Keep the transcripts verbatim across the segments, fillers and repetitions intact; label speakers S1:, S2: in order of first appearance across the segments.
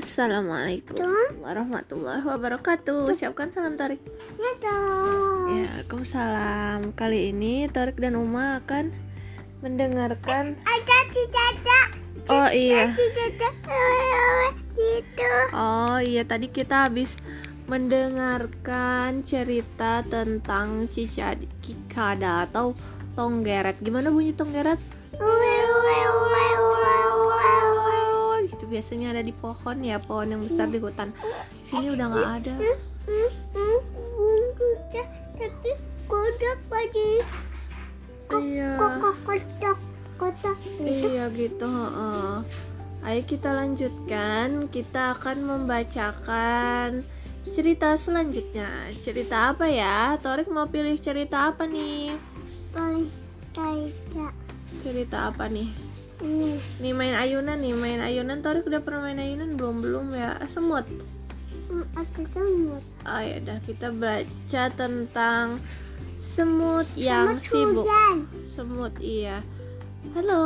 S1: Assalamualaikum warahmatullahi wabarakatuh. Ucapkan salam Torik.
S2: Ya dong.
S1: Ya, Waalaikumsalam. Kali ini Torik dan Uma akan mendengarkan.
S2: Ada cicada.
S1: Oh iya.
S2: Cicada. Gitu.
S1: Oh iya, tadi kita habis mendengarkan cerita tentang cicada atau tonggeret. Gimana bunyi tonggeret? Gitu biasanya ada di pohon ya, pohon yang besar di hutan. Sini udah nggak ada.
S2: Tapi kodak lagi.
S1: Iya.
S2: Kotak kotak.
S1: Iya gitu. heeh. Ayo kita lanjutkan. Kita akan membacakan cerita selanjutnya. Cerita apa ya? Torik mau pilih cerita apa nih?
S2: Boleh cerita.
S1: Cerita apa nih?
S2: Ini.
S1: Nih main ayunan nih, main ayunan. Torik udah pernah main ayunan belum? Belum ya. Semut.
S2: Aku semut.
S1: Oh ya udah, kita baca tentang semut yang
S2: Semut
S1: sibuk.
S2: hujan.
S1: Semut, iya. Halo.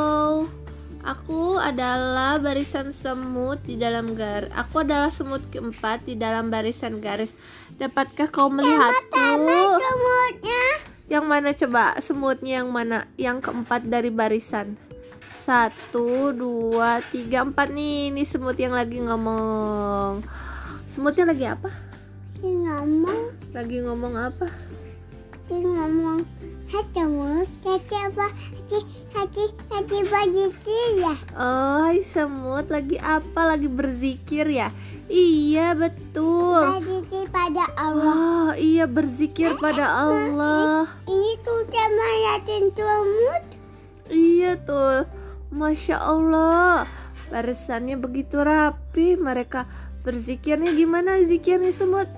S1: Aku adalah barisan semut di dalam garis. Aku adalah semut keempat di dalam barisan garis. Dapatkah kau melihatku?
S2: Semutnya.
S1: Yang mana coba? Semutnya yang mana? Yang keempat dari barisan. Satu, dua, tiga, empat nih. Ini semut yang lagi ngomong. Semutnya lagi apa?
S2: Dia ngomong.
S1: Lagi ngomong apa?
S2: Dia ngomong. Hai semut. Hati apa? Hati hati hati berzikir ya.
S1: Oh, hai semut. Lagi apa? Lagi berzikir ya? Iya, betul.
S2: Berzikir pada Allah.
S1: Oh, iya, berzikir pada Allah.
S2: Ini tuh sama yatin semut.
S1: Iya tuh. Masya Allah. Barisannya begitu rapi. Mereka berzikirnya gimana zikirnya semut?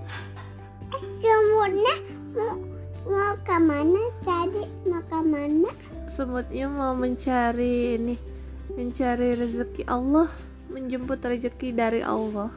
S2: Semutnya mau mau ke mana tadi? Mau ke mana?
S1: Semutnya mau mencari ini, mencari rezeki Allah, menjemput rezeki dari Allah.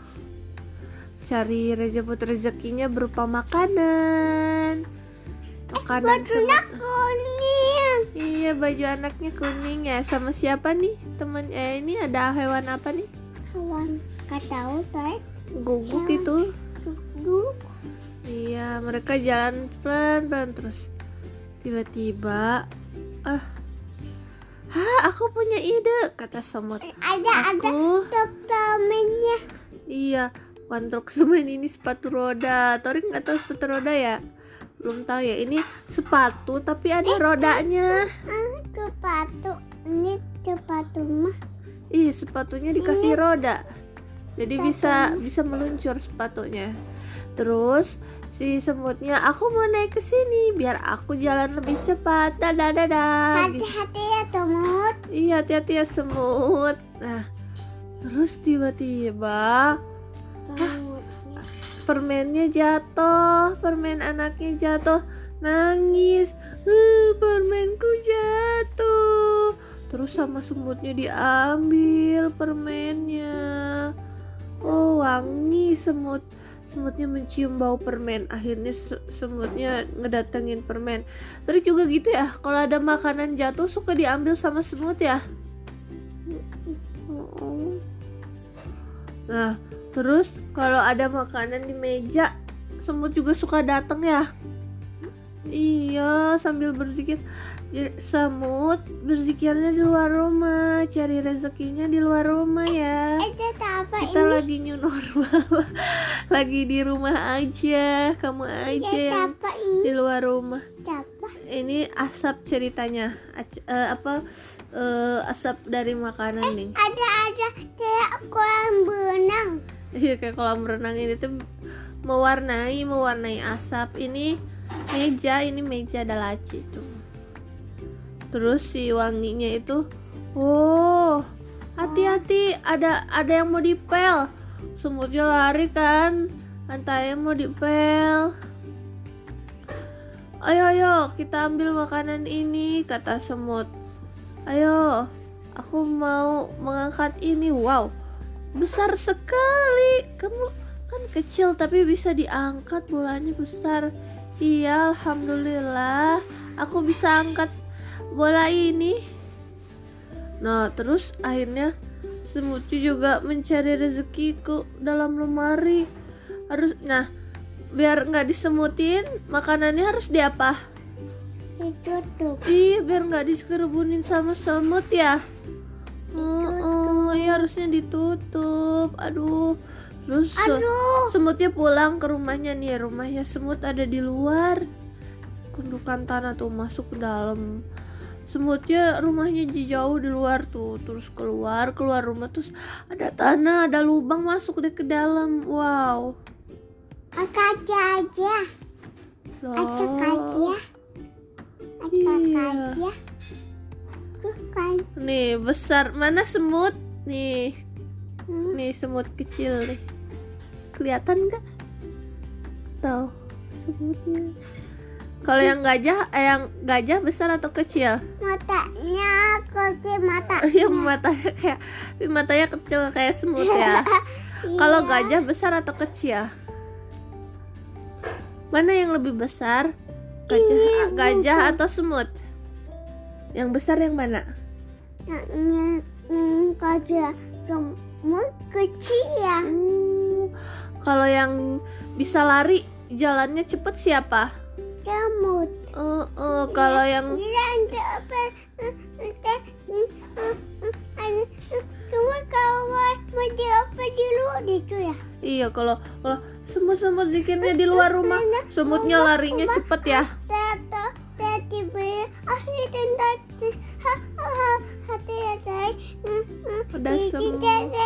S1: Cari rezeki rezekinya berupa makanan. Makanan
S2: Bajunya
S1: semut.
S2: kuning.
S1: Iya, baju anaknya kuning ya. Sama siapa nih? Teman eh ini ada hewan apa nih?
S2: Hewan gak tahu teh.
S1: Guguk itu.
S2: Dulu.
S1: Iya, mereka jalan pelan-pelan terus. Tiba-tiba, ah, hah, aku punya ide, kata semut.
S2: Ada
S1: Aku,
S2: ada temennya.
S1: iya, bukan truk semen, ini sepatu roda. Torik nggak tahu sepatu roda ya? Belum tahu ya. Ini sepatu tapi ada rodanya.
S2: Ah, sepatu. Ini sepatu mah.
S1: Ih, sepatunya dikasih roda, jadi bisa bisa meluncur sepatunya. Terus si semutnya, aku mau naik ke sini biar aku jalan lebih cepat. Dadah dadah.
S2: Hati-hati ya semut.
S1: Iya, hati-hati ya semut. Nah, terus tiba-tiba
S2: Semutnya.
S1: permennya jatuh, permen anaknya jatuh, nangis. Uh, permenku jatuh. Terus sama semutnya diambil permennya. Oh, wangi semut. Semutnya mencium bau permen. Akhirnya se- semutnya ngedatengin permen. Terus juga gitu ya, kalau ada makanan jatuh suka diambil sama semut ya. Oh. Nah, terus kalau ada makanan di meja, semut juga suka datang ya. Iya, sambil berzikir. Jadi, semut berzikirnya di luar rumah, cari rezekinya di luar rumah ya.
S2: Ada apa
S1: Kita
S2: ini?
S1: lagi new normal. Lagi di rumah aja. Kamu aja
S2: Ada
S1: yang
S2: apa ini?
S1: di luar rumah.
S2: Apa?
S1: Ini asap ceritanya. Ac- eh, apa eh, asap dari makanan nih.
S2: Ada ada kayak kolam berenang.
S1: Iya, kayak kolam renang ini tuh mewarnai mewarnai asap. Ini meja, ini meja ada laci tuh. Terus si wanginya itu, oh, hati-hati, ada ada yang mau dipel. Semutnya lari kan, lantainya mau dipel. Ayo ayo, kita ambil makanan ini, kata semut. Ayo, aku mau mengangkat ini. Wow, besar sekali. Kamu kan kecil tapi bisa diangkat, bolanya besar. Iya, alhamdulillah, aku bisa angkat bola ini. Nah, terus akhirnya Semutnya juga mencari rezeki ke dalam lemari. Harus, nah, biar nggak disemutin, makanannya harus diapa?
S2: Ditutup.
S1: Iya, biar nggak diskerubunin sama semut ya. Oh, oh, ya harusnya ditutup. Aduh, terus
S2: Aduh.
S1: semutnya pulang ke rumahnya nih. Rumahnya semut ada di luar. Gundukan tanah tuh masuk ke dalam. Semutnya rumahnya jauh di luar tuh, terus keluar keluar rumah, terus ada tanah, ada lubang masuk deh ke dalam. Wow.
S2: Angkat aja.
S1: Loh.
S2: Angkat aja. Angkat
S1: Iya.
S2: aja. Tuh kan.
S1: Nih besar, mana semut? Nih,
S2: Hmm.
S1: nih semut kecil nih. Kelihatan nggak? Tuh semutnya. Kalau yang gajah, eh, yang gajah besar atau kecil?
S2: Matanya kecil mata.
S1: Iya, matanya kayak, tapi matanya kecil kayak semut ya. Kalau
S2: Iya.
S1: gajah besar atau kecil? Mana yang lebih besar? Gajah,
S2: Ini
S1: gajah
S2: bukan.
S1: atau semut? Yang besar yang mana?
S2: Yang mm, gajah semut kecil ya.
S1: Hmm, kalau yang bisa lari, jalannya cepet siapa?
S2: Semut.
S1: Oh, oh, kalau yang
S2: Bilang apa? Kamu kawan mau apa dulu gitu ya?
S1: iya, kalau kalau semut-semut zikirnya di luar rumah, semutnya larinya cepet ya.
S2: Tato, tadi beri asli tentang hati hati.
S1: Udah semut.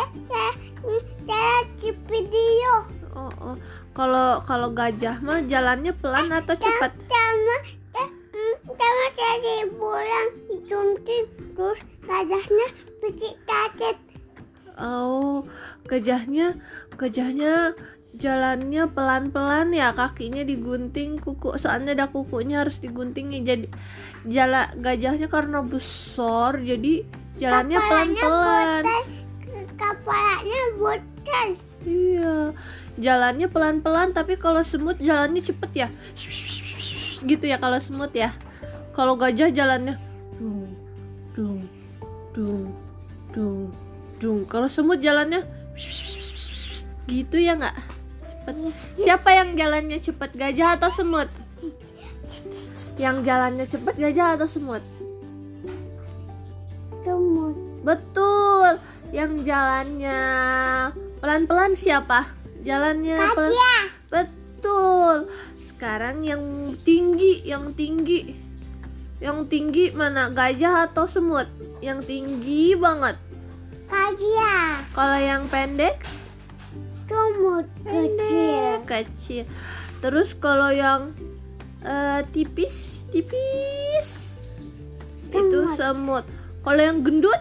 S2: Saya video.
S1: Oh, oh. Kalau kalau gajah mah jalannya pelan atau cepet?
S2: Sama sama tadi pulang disuntik terus gajahnya pergi kaget.
S1: Oh, gajahnya gajahnya jalannya pelan-pelan ya, kakinya digunting, kuku soalnya ada kukunya harus digunting nih. Jadi jala gajahnya karena besar jadi jalannya pelan-pelan.
S2: Kepalanya botai.
S1: Iya, jalannya pelan-pelan, tapi kalau semut jalannya cepet ya, gitu ya kalau semut ya. Kalau gajah jalannya dung dung dung dung dung. Kalau semut jalannya gitu ya nggak? Cepet. Siapa yang jalannya cepet, gajah atau semut? Yang jalannya cepet gajah atau semut?
S2: Semut.
S1: Betul. Yang jalannya pelan-pelan siapa? Jalannya pelan.
S2: Gajah.
S1: Betul. Sekarang yang tinggi, yang tinggi. Yang tinggi mana? Gajah atau semut? Yang tinggi banget.
S2: Gajah.
S1: Kalau yang pendek?
S2: Semut kecil.
S1: Kecil. Terus kalau yang eh, tipis, tipis itu
S2: Semut.
S1: semut. Kalau yang gendut?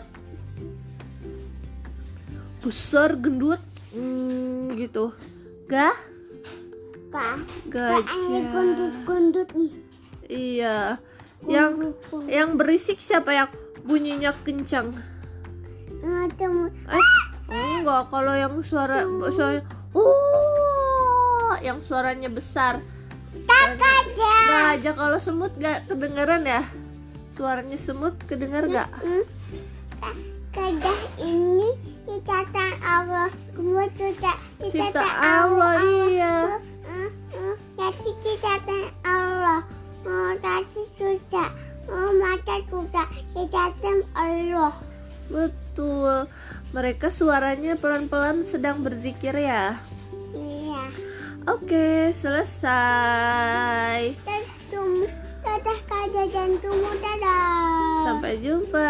S1: Besar gendut. Hmm, gitu. Gah?
S2: Kak.
S1: Gajah.
S2: Gondut-gondut nih.
S1: Iya. Yang
S2: Gondut-gondut.
S1: yang berisik siapa, yang bunyinya kencang?
S2: Ah, semut.
S1: Eh, enggak, kalau yang suara suara uh, yang suaranya besar.
S2: Tak gajah.
S1: Gajah. Kalau semut gak kedengeran ya? Suaranya semut kedenger gak?
S2: Hmm. Gajah ini ciptaan Allah. Semut juga
S1: Cipta Allah, iya.
S2: Tapi ciptaan Allah. Oh, tapi juga. Oh, mata juga ciptaan Allah.
S1: Betul. Mereka suaranya pelan-pelan sedang berzikir ya.
S2: Iya.
S1: Oke, selesai.
S2: Dan tum, dadah gajah dan tumbuh dadah.
S1: Sampai jumpa.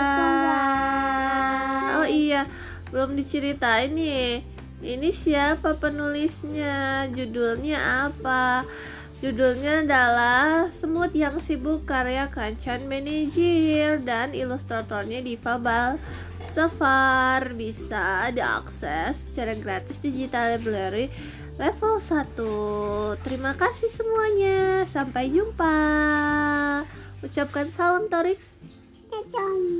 S1: Oh iya, belum diceritain nih. Ini siapa penulisnya? Judulnya apa? Judulnya adalah Semut yang Sibuk, karya Kancan Manajer, dan ilustratornya Diva Balsafar. Bisa diakses secara gratis digital library level satu. Terima kasih semuanya. Sampai jumpa. Ucapkan salam Torik.
S2: Dadah.